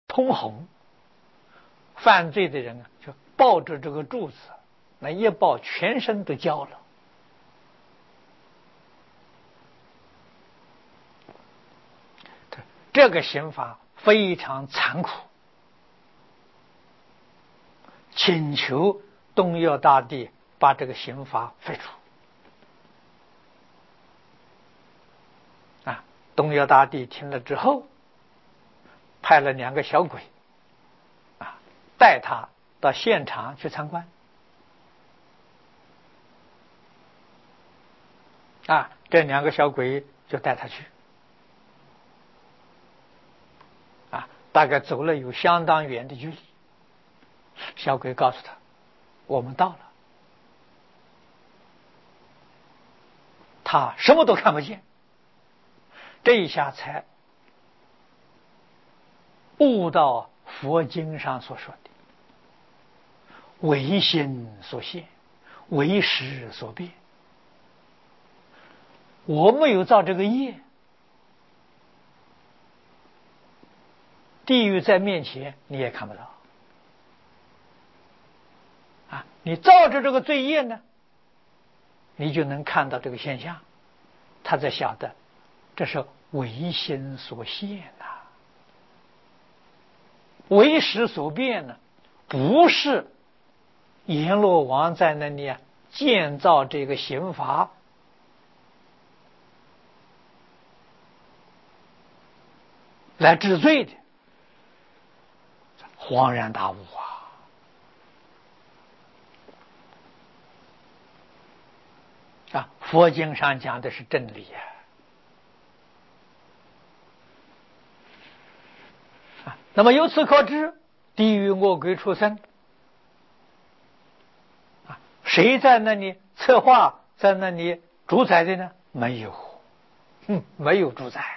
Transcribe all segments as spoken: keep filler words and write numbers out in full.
通红。犯罪的人啊，就抱着这个柱子，那一抱全身都焦了。这个刑罚非常残酷，请求东岳大帝把这个刑罚废除。啊，东岳大帝听了之后，派了两个小鬼，啊，带他到现场去参观。啊，这两个小鬼就带他去。啊，大概走了有相当远的距离。小鬼告诉他：“我们到了。”他什么都看不见，这一下才悟到佛经上所说的“唯心所现，唯识所变”。我没有造这个业，地狱在面前你也看不到。啊，你造着这个罪业呢，你就能看到这个现象。他才晓得这是唯心所现呐、啊，唯识所变呢，不是阎罗王在那里啊建造这个刑罚来治罪的。恍然大悟啊！啊，佛经上讲的是真理啊！啊，那么由此可知，地狱恶鬼畜生啊，谁在那里策划，在那里主宰的呢？没有，哼，没有主宰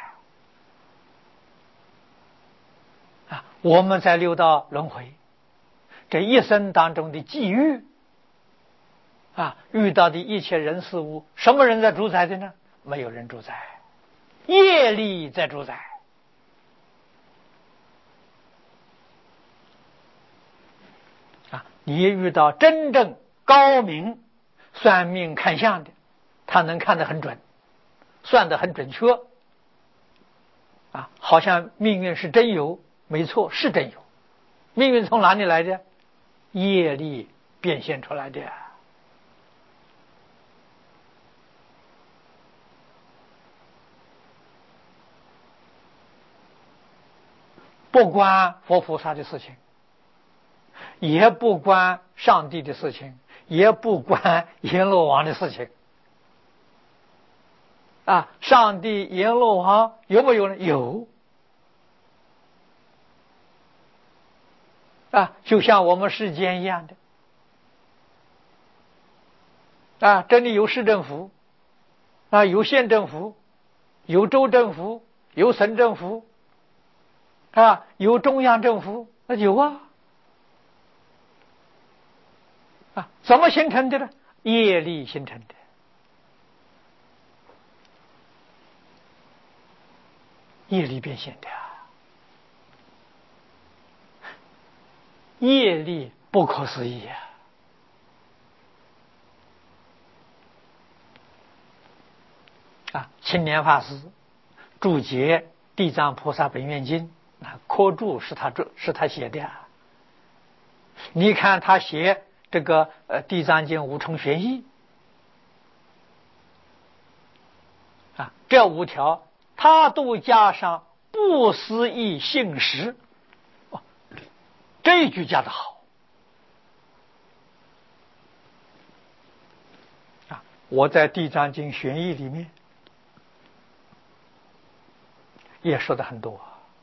啊！我们在六道轮回这一生当中的际遇啊，遇到的一切人事物，什么人在主宰的呢？没有人主宰，业力在主宰。啊，你遇到真正高明算命看相的，他能看得很准，算得很准确。啊，好像命运是真有，没错，是真有。命运从哪里来的？业力变现出来的。不关佛菩萨的事情，也不关上帝的事情，也不关阎罗王的事情。啊，上帝、阎罗王有没有呢？有。啊，就像我们世间一样的。啊，这里有市政府，啊，有县政府，有州政府，有省政府，啊，有中央政府，那有啊。啊，怎么形成的呢？业力形成的。业力变现的啊，业力不可思议啊！啊，青莲法师注解《地藏菩萨本愿经》，那科注是他注是他写的啊。你看他写这个呃《地藏经》五重玄义啊，这五条他都加上不思议信实，哦，这一句加的好啊！我在《地藏经》玄义里面也说的很多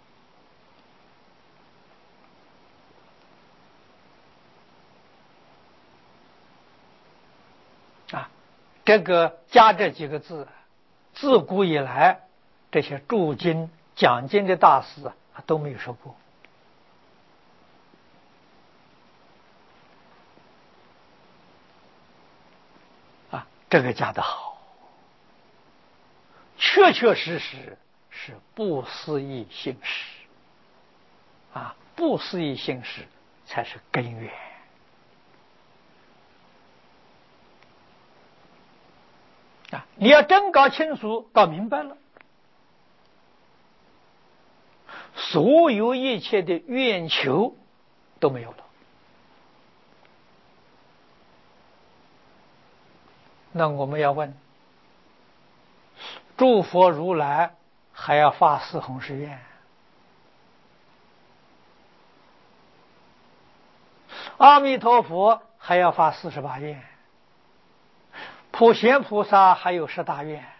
啊，这个加这几个字，自古以来这些注经讲经的大师啊都没有说过啊，这个加的好，确确实实是不思议信实啊，不思议性实才是根源。啊，你要真搞清楚、搞明白了，所有一切的愿求都没有了。那我们要问，诸佛如来还要发四弘誓愿，阿弥陀佛还要发四十八愿，普贤菩萨还有十大愿。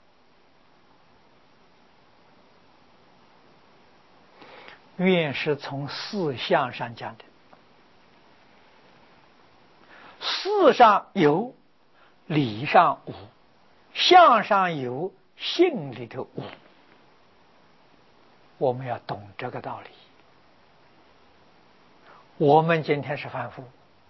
愿是从四相上讲的，事上有，理上无，相上有，性里头无。我们要懂这个道理。我们今天是凡夫，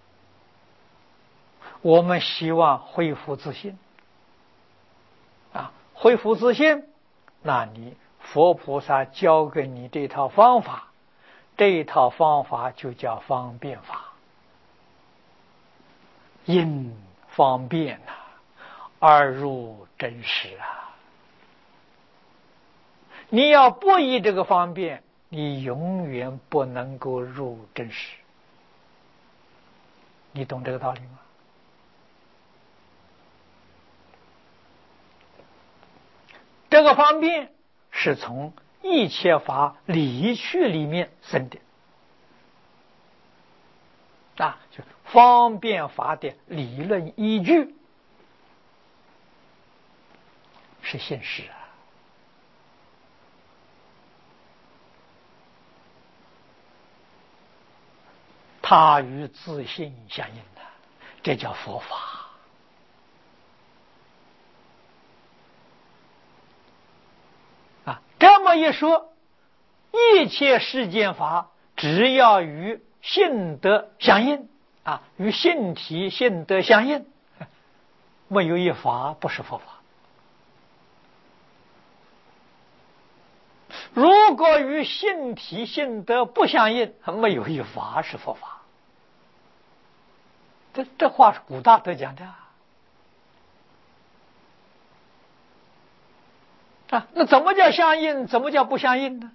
我们希望恢复自信啊，恢复自信，那你佛菩萨教给你这套方法，这一套方法就叫方便法。因方便呐、啊，而入真实啊！你要不依这个方便，你永远不能够入真实。你懂这个道理吗？这个方便是从一切法理趣里面生的啊，就方便法的理论依据是现实啊。它与自信相应的，这叫佛法啊。这么一说，一切世间法只要与性德相应啊，与性体性德相应，没有一法不是佛法。如果与性体性德不相应，没有一法是佛法。这这话是古大德讲的啊。那怎么叫相应？怎么叫不相应呢？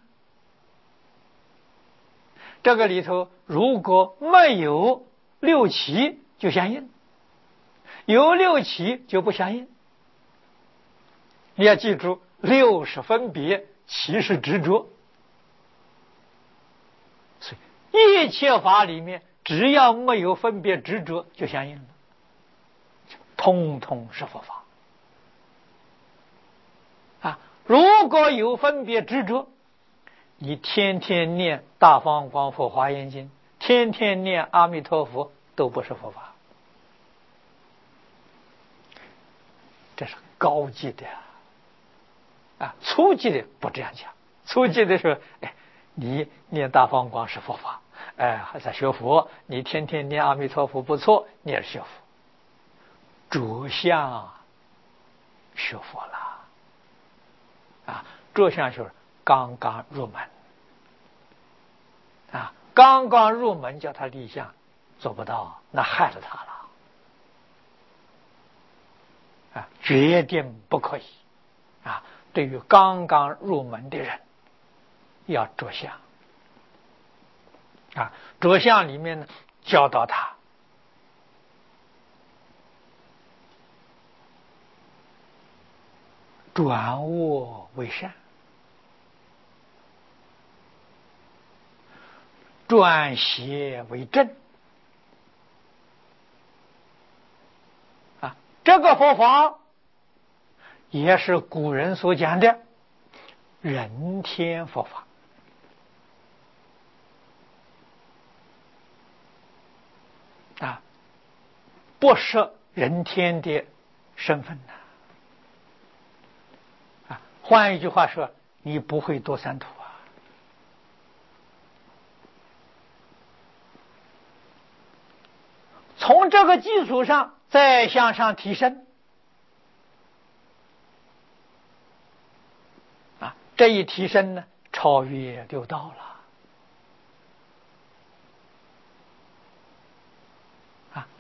这个里头如果没有六起就相应，有六起就不相应。你要记住，六是分别，起是执着。所以一切法里面只要没有分别执着就相应了，通通是佛法啊。如果有分别执着，你天天念大方广佛华严经，天天念阿弥陀佛，都不是佛法。这是高级的啊，初级的不这样讲。初级的说，哎，你念大方广是佛法，哎，还在学佛，你天天念阿弥陀佛不错，你也是学佛。着相学佛了啊，着相就是刚刚入门啊，刚刚入门叫他立相，做不到，那害了他了啊，决定不可以啊。对于刚刚入门的人，要着相啊，着相里面呢，教导他转恶为善，转邪为正啊。这个佛法也是古人所讲的人天佛法啊，不设人天的身份呐啊。换一句话说，你不会堕三途啊。从这个基础上再向上提升啊，这一提升呢，超越六道了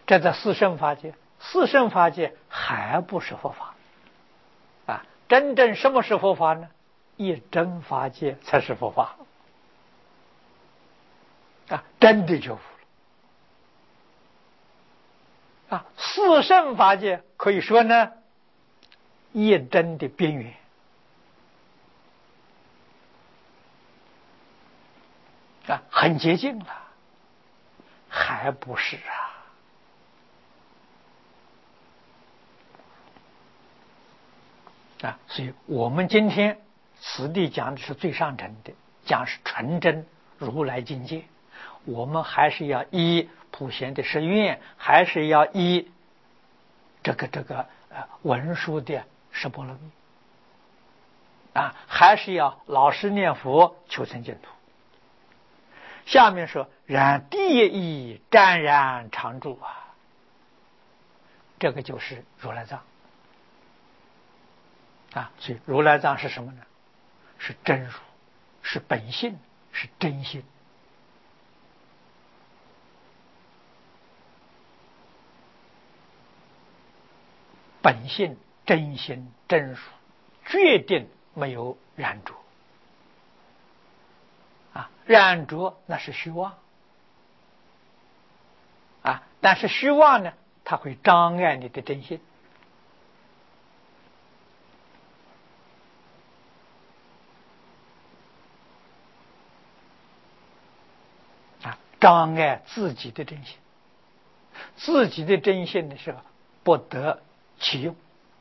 这在四圣法界，四圣法界还不是佛法啊！真正什么是佛法呢？一真法界才是佛法啊！真的觉悟了啊！四圣法界可以说呢，一真的边缘啊，很接近了，还不是啊！啊，所以我们今天此地讲的是最上乘的，讲是纯真如来境界。我们还是要依普贤的誓愿，还是要依这个这个呃文殊的十波罗蜜啊，还是要老实念佛求成净土。下面说，然第一湛然常住啊，这个就是如来藏啊。所以如来藏是什么呢？是真如，是本性，是真心。本性、真心、真如，决定没有染着啊！染着那是虚妄啊，但是虚妄呢，它会障碍你的真心啊，障碍自己的真心，自己的真心的时候不得其用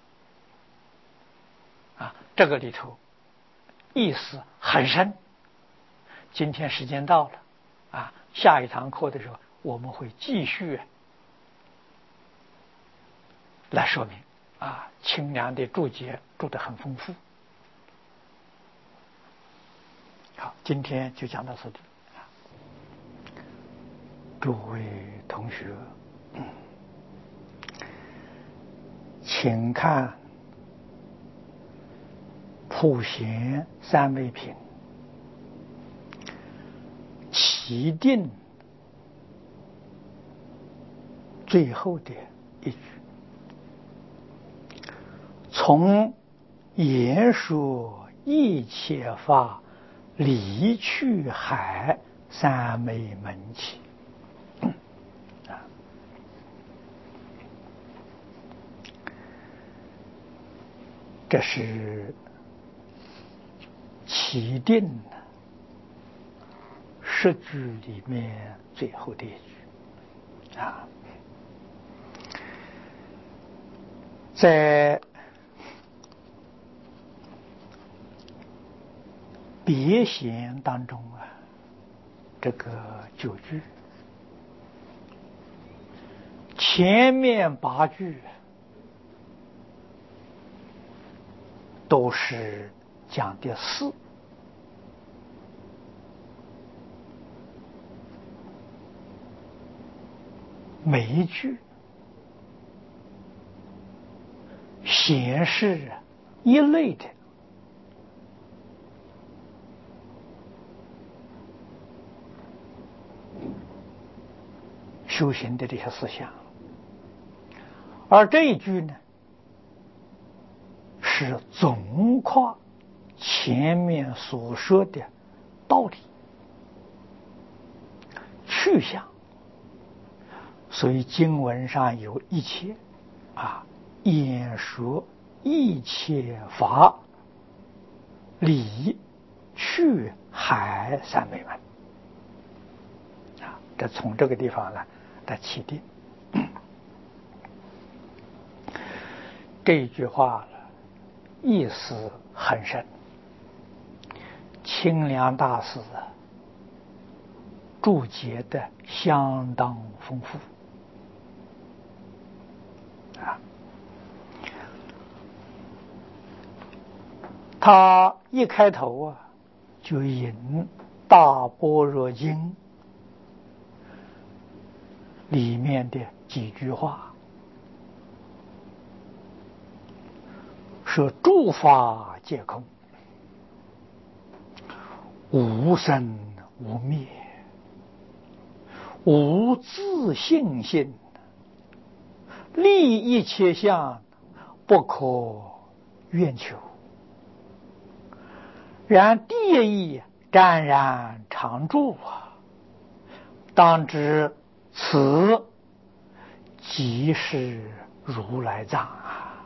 啊，这个里头意思很深。今天时间到了啊，下一堂课的时候我们会继续来说明啊，清凉的注解注得很丰富。好，今天就讲到这里。诸位同学，请看普贤三位品起定最后的一句，从言说一切法离去海三昧门起。这是起定十句里面最后的一句啊，在别贤当中啊，这个九句前面八句都是讲的事，每一句显示一类的修行的这些思想，而这一句呢，是总括前面所说的道理去向。所以经文上有一切啊，演说一切法理去海三昧门啊，这从这个地方呢来起定。这句话意思很深，清凉大师啊注解的相当丰富啊。他一开头啊就引大般若经里面的几句话，说诸法皆空，无生无灭，无自性性， 立一切相，不可愿求。然地意湛然常住啊，当知此即是如来藏啊。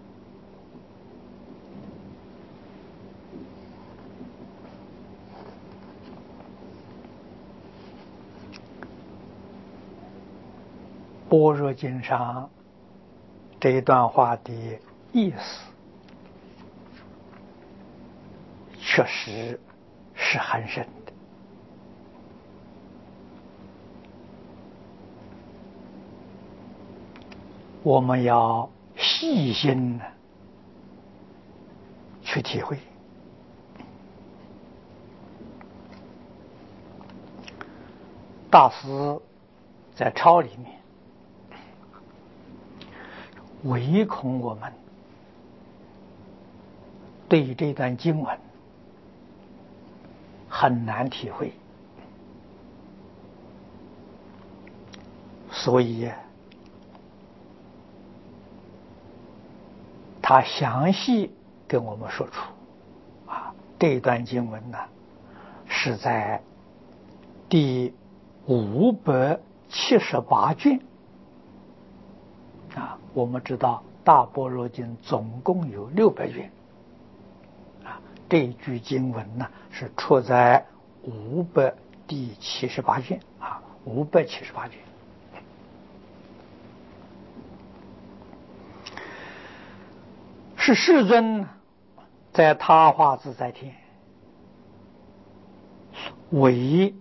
般若经上这一段话的意思，确实是很深的。我们要细心的去体会。大师在抄里面唯恐我们对这段经文很难体会，所以他详细跟我们说出啊，这段经文呢是在第五百七十八卷啊。我们知道大般若经总共有六百卷啊，这句经文呢是出在五百第七十八卷啊，五百七十八卷。是世尊在他化自在天为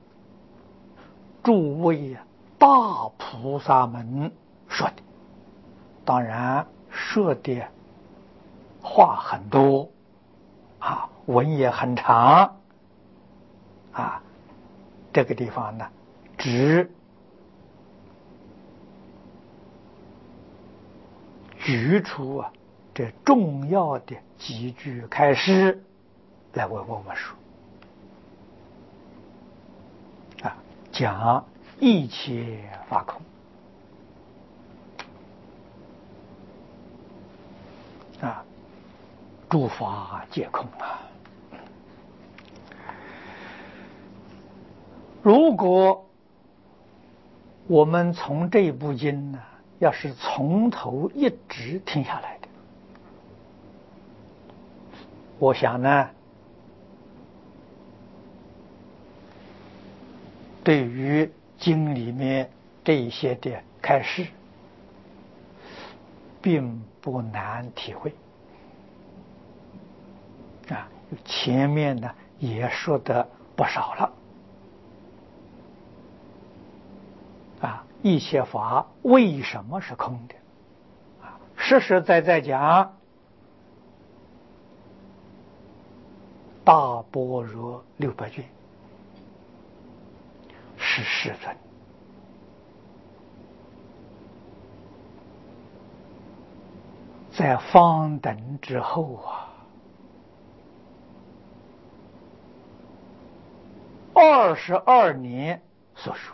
诸位大菩萨们说的，当然说的话很多啊，文也很长啊。这个地方呢，只举出啊这重要的几句开示来为我们说啊，讲一切法空啊，诸法皆空啊。如果我们从这部经呢，要是从头一直听下来的，我想呢，对于经里面这一些的开示，并不难体会啊。前面呢也说的不少了啊，一切法为什么是空的啊？实实在在讲，大般若六百卷是世尊在方等之后啊，二十二年所说。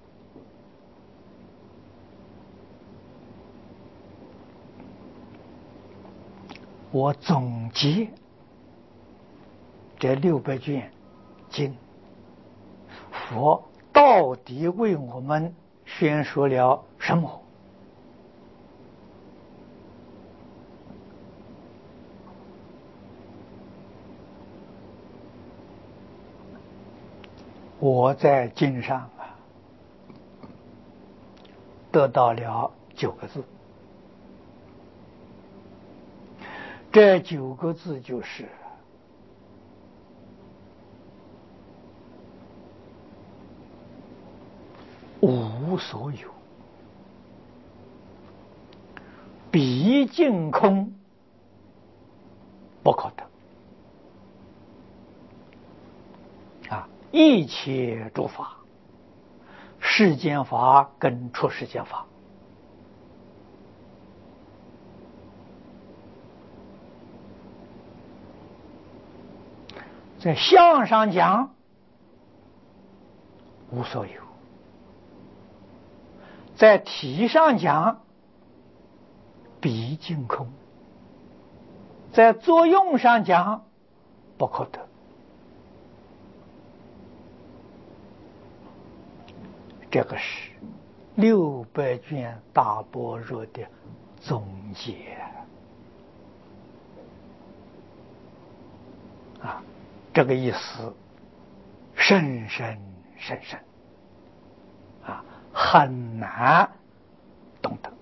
我总结这六百卷经，佛到底为我们宣说了什么？我在经上啊得到了九个字，这九个字就是无所有，毕竟空不可得啊！一切诸法，世间法跟出世间法，在相上讲无所有，在体上讲毕竟空，在作用上讲不可得。这个是六百卷大般若的总结啊，这个意思深深深深啊，很难懂得。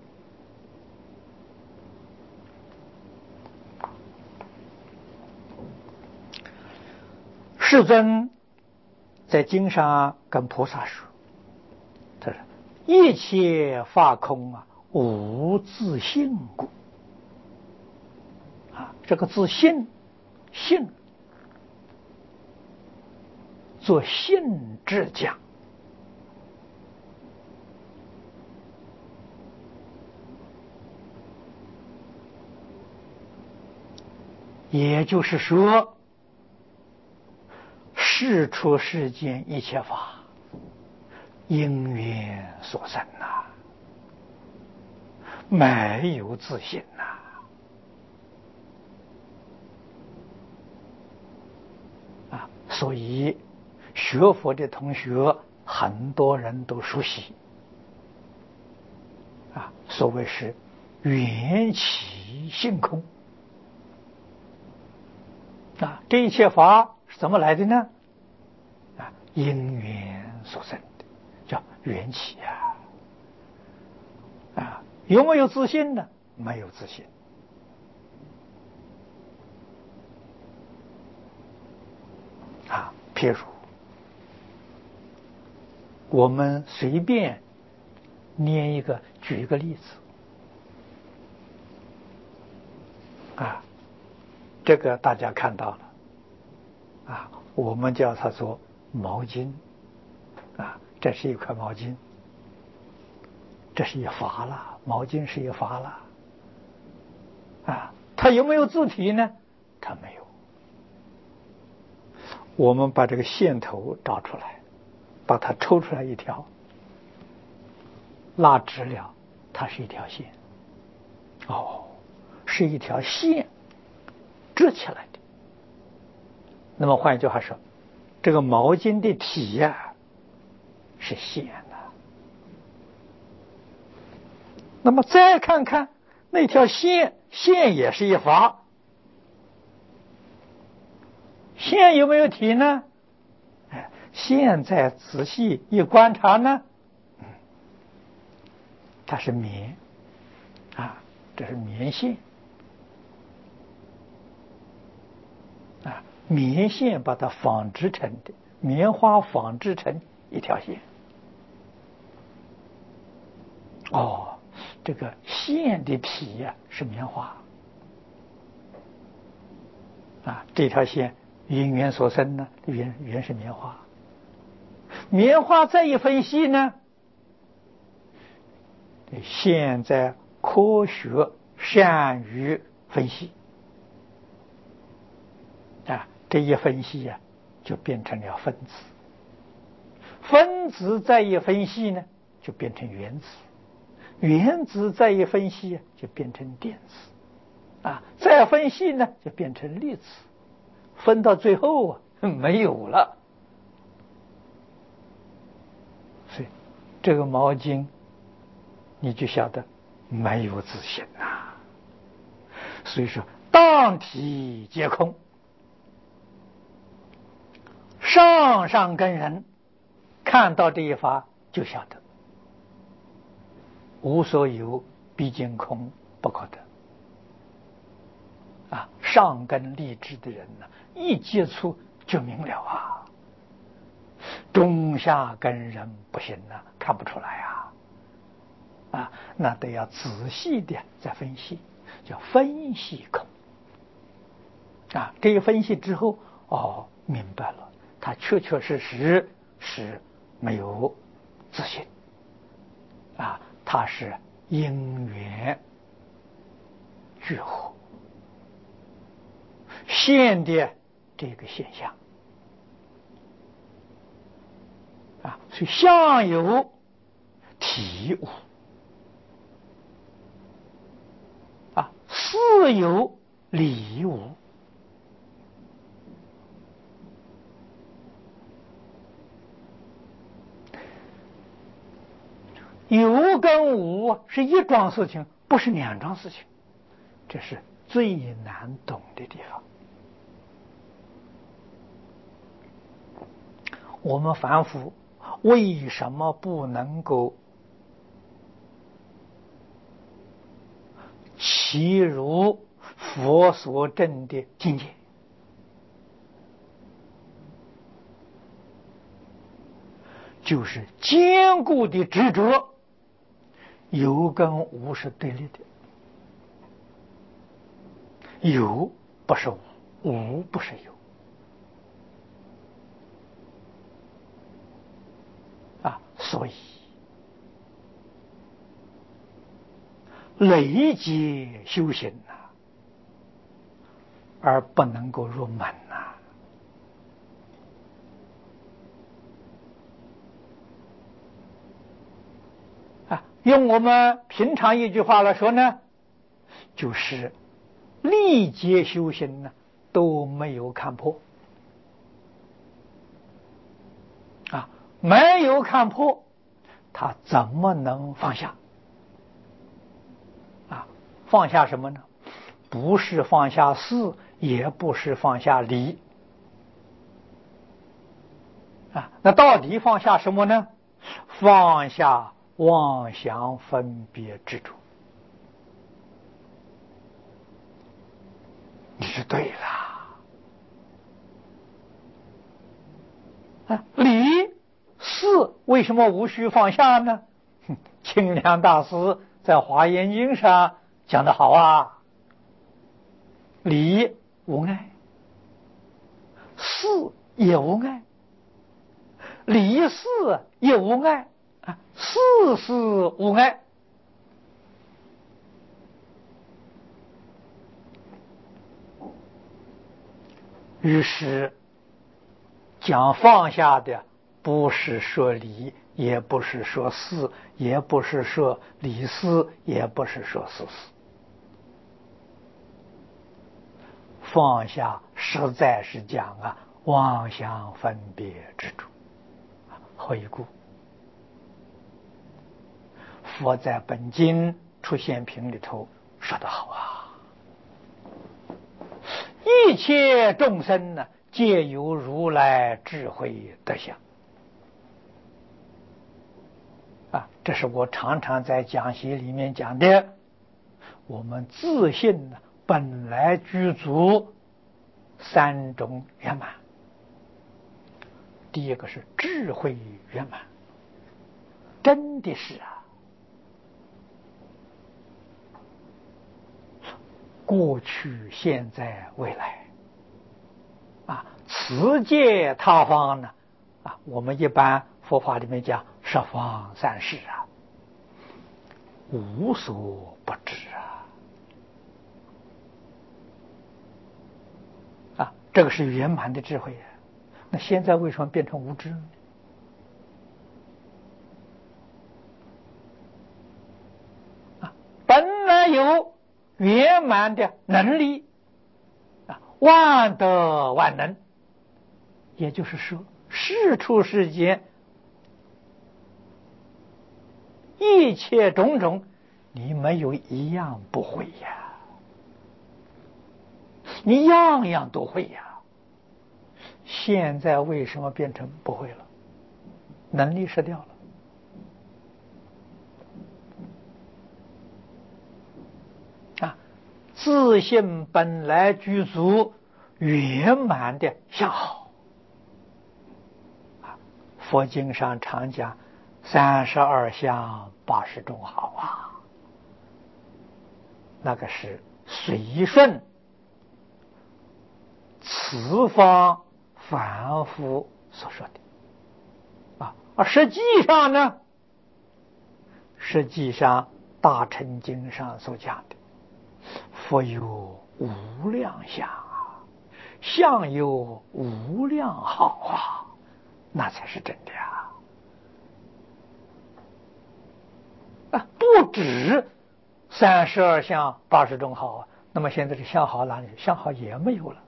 世尊在经上跟菩萨说，他说一切法空啊，无自性故。啊，这个自性，性做性质讲，也就是说，事出世间一切法，因缘所生呐，没有自性呐。啊，所以学佛的同学很多人都熟悉啊，所谓是缘起性空啊，这一切法是怎么来的呢？啊，因缘所生的，叫缘起呀。啊，有没有自信呢？没有自信。啊，譬如我们随便念一个，举一个例子啊，这个大家看到了啊，我们叫它做毛巾啊，这是一块毛巾，这是一法了，毛巾是一法了啊，它有没有字体呢？它没有。我们把这个线头找出来，把它抽出来一条，拉直了，它是一条线。哦，是一条线织起来的。那么换一句话说，这个毛巾的体呀、啊、是线呐、啊。那么再看看那条线，线也是一法，线有没有体呢？哎，现在仔细一观察呢，嗯，它是棉啊，这是棉线啊，棉线把它纺织成的，棉花纺织成一条线。哦，这个线的体呀、啊、是棉花啊，这条线因缘所生呢，原原是棉花。棉花再一分析呢，现在科学善于分析啊，这一分析呀、啊，就变成了分子。分子再一分析呢，就变成原子。原子再一分析就变成电子，啊，再分析呢就变成粒子，分到最后啊没有了。所以这个毛巾你就晓得没有自信呐、啊。所以说当体皆空，上上根人看到这一法就晓得无所有，毕竟空，不可得。啊，上根立志的人呢，一接触就明了啊。中下根人不行啊，看不出来啊。啊，那得要仔细的再分析，叫分析空。啊，这一分析之后，哦，明白了，他确确实实是没有自信。啊，他是因缘聚合现的这个现象啊，所以相有体无事有理无。有跟无是一桩事情，不是两桩事情，这是最难懂的地方。我们凡夫为什么不能够其如佛所证的境界？就是坚固的执着，有跟无是对立的，有不是无，无不是有啊，所以累劫修行呐、啊，而不能够入门呐、啊。啊，用我们平常一句话来说呢，就是历劫修行呢都没有看破啊，没有看破，他怎么能放下？啊，放下什么呢？不是放下事，也不是放下理啊，那到底放下什么呢？放下妄想分别执着。你是对了啊，理事为什么无需放下呢？清凉大师在《华严经》上讲得好啊，理无碍，事也无碍，理事也无碍啊，事事无碍。于是讲放下的不是说理，也不是说事，也不是说理事，也不是说事事，放下实在是讲啊妄想分别执着。回顾佛在本经出现品里头说得好啊，一切众生呢，皆有如来智慧德相啊，这是我常常在讲习里面讲的。我们自信呢，本来具足三种圆满。第一个是智慧圆满，真的是啊，过去、现在、未来啊，此界他方呢啊，我们一般佛法里面讲十方三世啊，无所不知啊啊，这个是圆满的智慧啊。那现在为什么变成无知呢？啊，本来有圆满的能力啊，万德万能，也就是说，世出世间一切种种，你没有一样不会呀，你样样都会呀。现在为什么变成不会了？能力失掉了啊！自信本来具足圆满的相好啊，佛经上常讲三十二相八十种好啊，那个是随顺此方凡夫所说的啊，而实际上呢，实际上大乘经上所讲的，佛有无量相啊，相有无量好啊，那才是真的啊！啊，不止三十二相八十种好啊， 那么现在这相好哪里？相好也没有了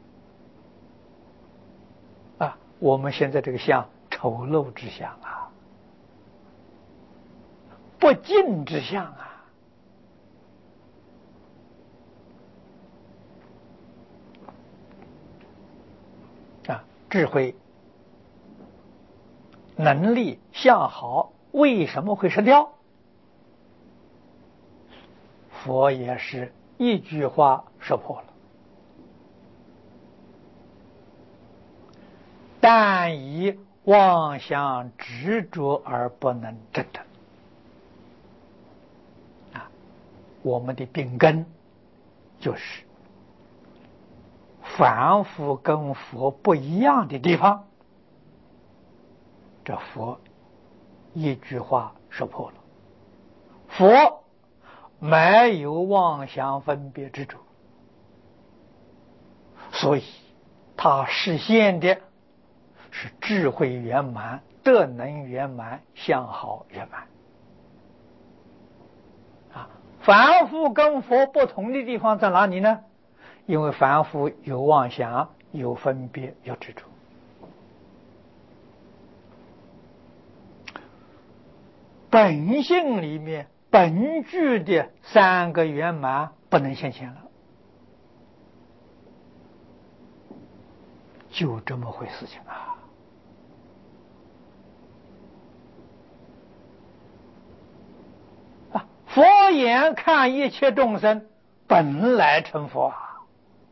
啊！我们现在这个相丑陋之相啊，不敬之相啊！啊，智慧、能力、相好为什么会失掉？佛也是一句话说破了：但以妄想执着而不能证得。啊，我们的病根就是凡夫跟佛不一样的地方。这佛一句话说破了：佛没有妄想分别执着，所以他实现的是智慧圆满、德能圆满、相好圆满。啊，凡夫跟佛不同的地方在哪里呢？因为凡夫有妄想、有分别、有执着。本性里面本具的三个圆满不能现前了，就这么回事情啊！啊，佛眼看一切众生本来成佛啊，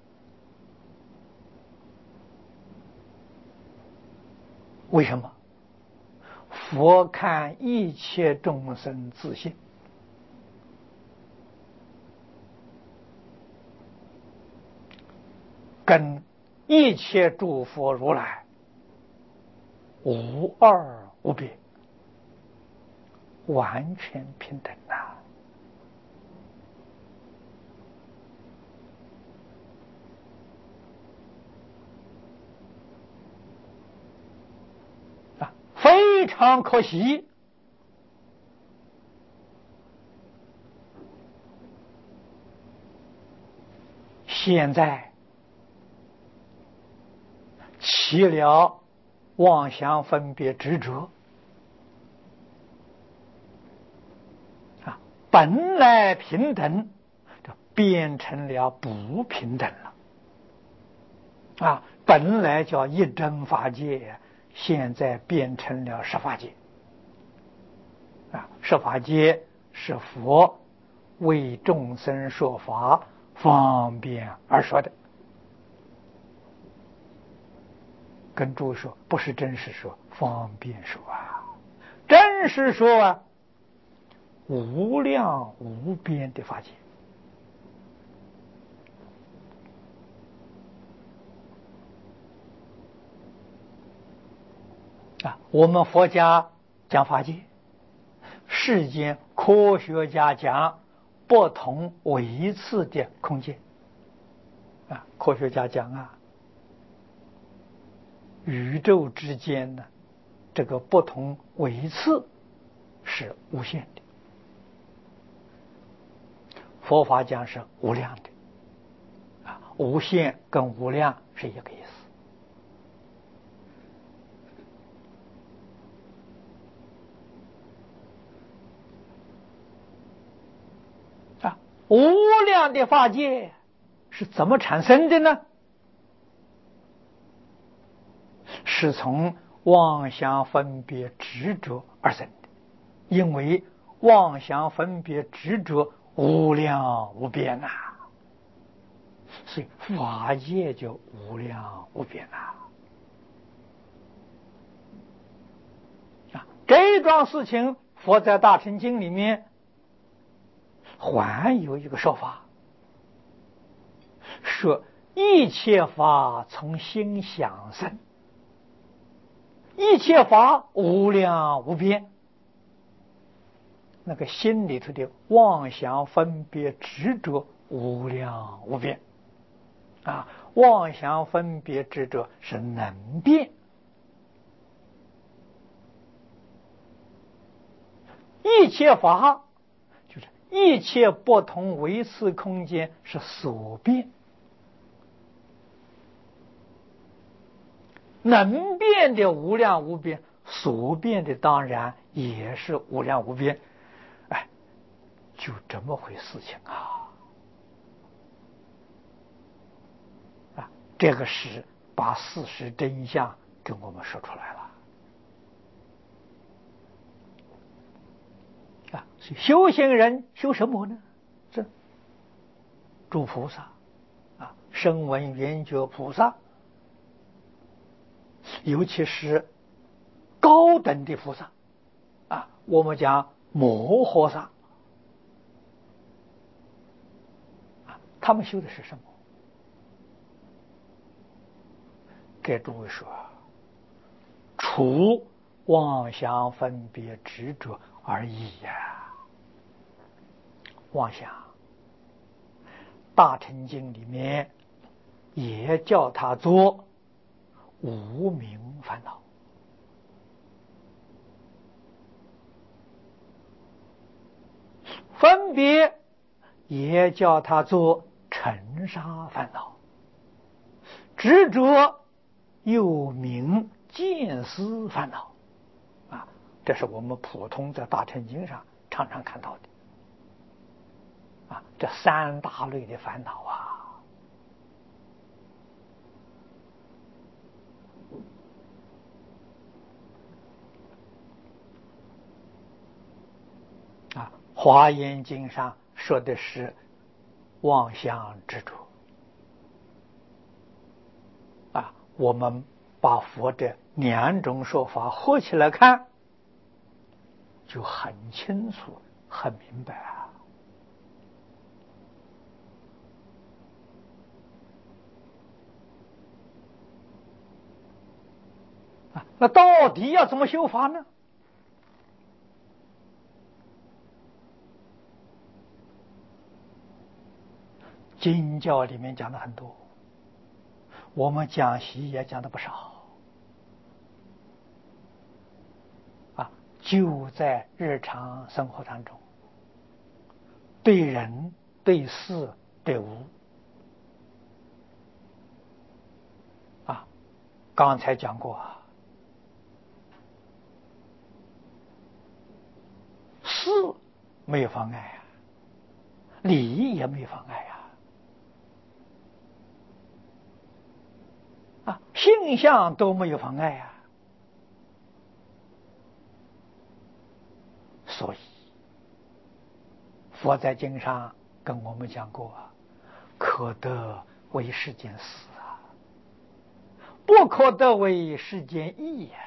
为什么？佛看一切众生自性，跟一切诸佛如来无二无别，完全平等啊！啊，非常可惜，现在起了妄想分别执着啊，本来平等，就变成了不平等了啊！本来叫一真法界，现在变成了十法界啊！十法界是佛为众生说法方便而说的，跟诸位说，不是真实说，方便说啊！真实说啊，无量无边的法界啊！我们佛家讲法界，世间科学家讲不同维次的空间啊！科学家讲啊，宇宙之间呢，这个不同维次是无限的，佛法讲是无量的啊，无限跟无量是一个意思啊。无量的法界是怎么产生的呢？是从妄想分别执着而生的，因为妄想分别执着无量无边呐、啊，所以法界就无量无边呐、啊。啊，这一桩事情，佛在《大乘经》里面还有一个说法，说一切法从心想生，一切法无量无边。那个心里头的妄想分别执着无量无边啊，妄想分别执着是能变，一切法就是一切不同维次空间是所变，能变的无量无边，所变的当然也是无量无边。哎，就这么回事情啊！啊，这个是把事实真相跟我们说出来了。啊，修行人修什么呢？这诸菩萨啊，声闻缘觉菩萨，尤其是高等的菩萨啊，我们讲摩诃萨啊，他们修的是什么？给诸位说，除妄想分别执着而已呀。妄想，大乘经里面也叫它做无明烦恼，分别也叫它做尘沙烦恼，执着又名见思烦恼啊，这是我们普通在大乘经上常常看到的啊，这三大类的烦恼啊，啊，华严经上说的是妄想执着啊，我们把佛的两种说法合起来看，就很清楚很明白啊。啊，那到底要怎么修法呢？经教里面讲的很多，我们讲习也讲的不少啊，就在日常生活当中，对人对事对物啊，刚才讲过啊，事没有妨碍啊，理也没有妨碍啊，啊，性相都没有妨碍啊，所以佛在经上跟我们讲过啊，可得为世间事啊，不可得为世间义呀。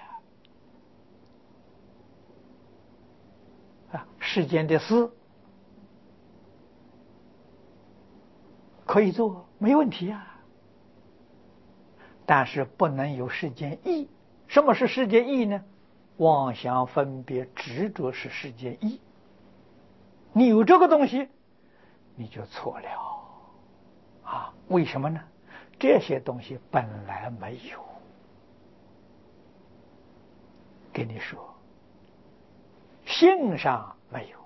啊，世间的事可以做，没问题啊，但是不能有世间义。什么是世间义呢？妄想分别执着是世间义。你有这个东西，你就错了啊！为什么呢？这些东西本来没有。跟你说，性上没有，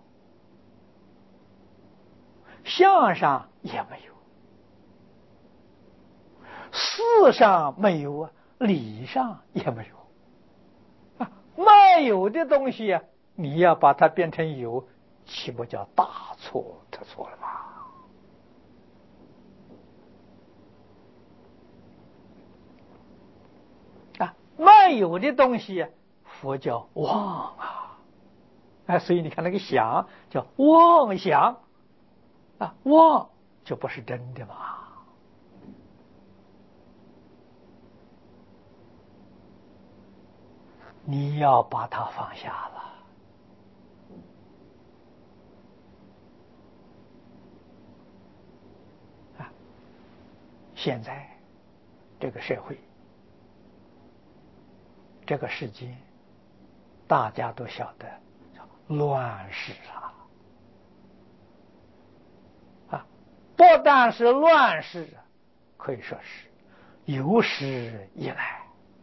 相上也没有，事上没有啊，理上也没有啊。没有的东西啊，你要把它变成有，岂不叫大错特错了吗？啊，没有的东西，佛叫妄啊，啊，所以你看那个想叫妄想啊，妄就不是真的嘛。你要把它放下了啊！现在这个社会，这个世界，大家都晓得叫乱世啊！啊，不但是乱世，可以说是有史以来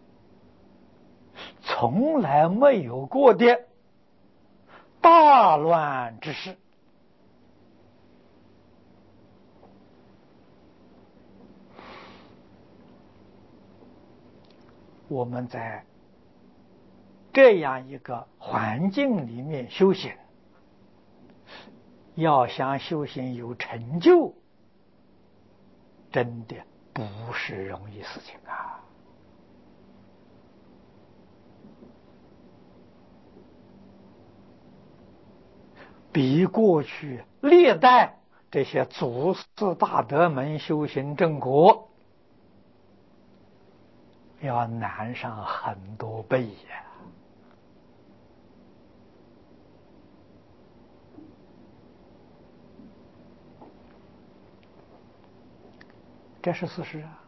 从来没有过的大乱之事我们在这样一个环境里面修行，要想修行有成就，真的不是容易事情啊！比过去历代这些祖师大德们修行正果要难上很多倍呀！这是事实啊！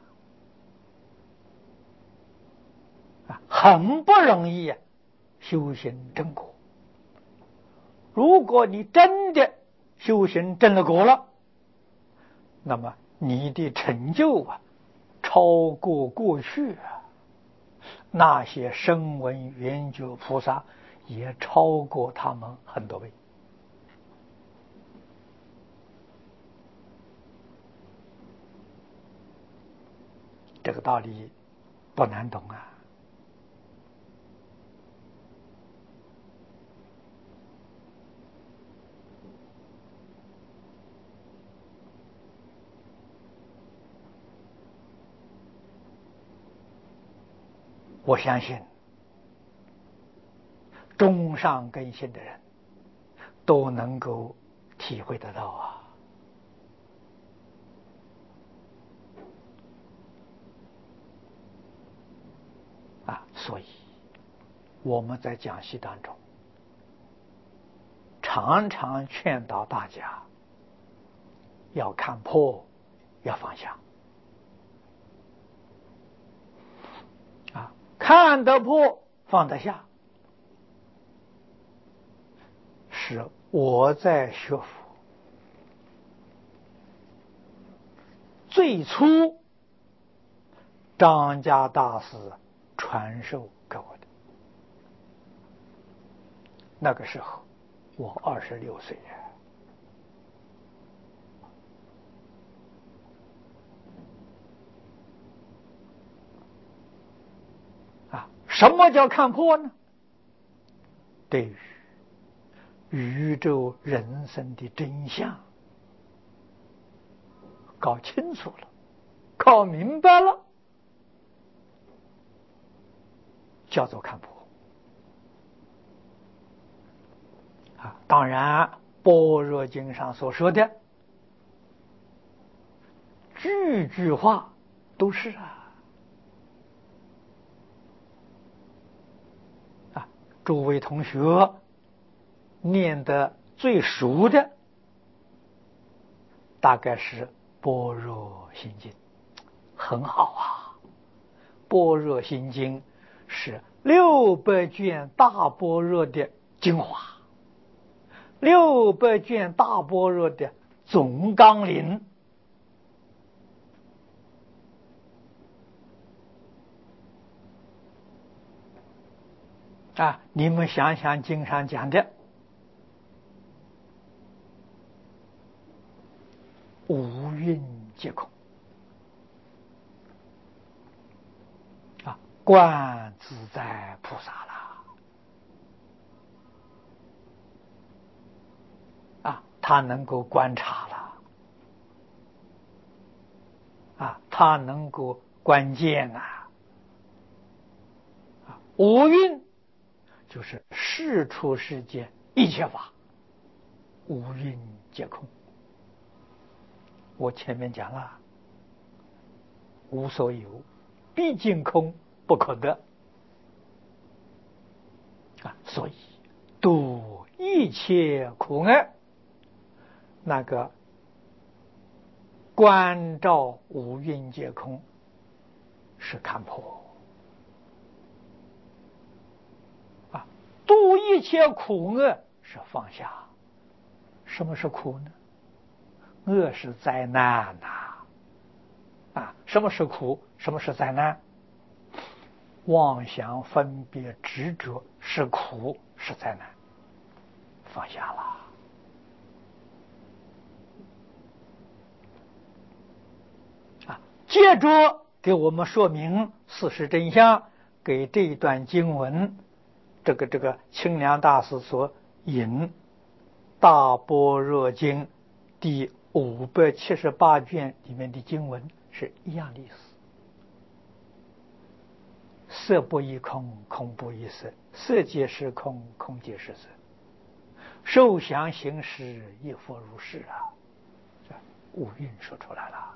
啊，很不容易啊，修行正果。如果你真的修行正了果了，那么你的成就啊，超过过去啊，那些声闻缘觉菩萨也超过他们很多倍。这个道理不难懂啊。我相信中上根性的人都能够体会得到啊。啊，所以我们在讲习当中常常劝导大家要看破，要放下。啊，看得破，放得下，是我在学佛最初张家大师传授给我的。那个时候我二十六岁呀。啊，什么叫看破呢？对于宇宙人生的真相搞清楚了，搞明白了，叫做看破。啊，当然般若经上所说的句句话都是啊。啊，诸位同学念得最熟的大概是般若心经，很好啊。般若心经是六百卷大般若的精华，六百卷大般若的总纲领。啊，你们想想经上讲的五蕴皆空啊，观自在菩萨了啊，他能够观察了啊，他能够观见啊。啊，五蕴就是世出世间一切法，五蕴皆空。我前面讲了，无所有，毕竟空，不可得啊。所以度一切苦厄，那个观照五蕴皆空是看破啊，度一切苦厄是放下。什么是苦呢？恶是灾难呐！啊，什么是苦？什么是灾难？妄想、分别、执着是苦，是灾难。放下了啊！接着给我们说明事实真相， 给这一段经文，这个这个清凉大师所引《大般若经》第五百七十八卷里面的经文是一样的意思。色不异空，空不异色，色即是空，空即是色，受想行识亦复如是啊！这五蕴说出来了。